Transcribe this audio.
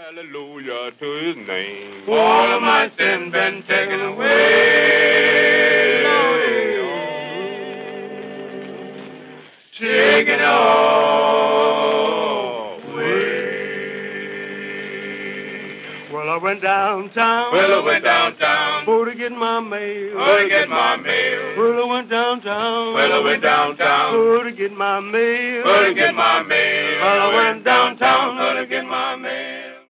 Hallelujah to his name. All of my sin been taken away. Taken away. Well, I went downtown. For to get my mail. For to get my mail. Well, I went downtown. For to get my mail. For to get my mail. Well, I went downtown for to get my mail.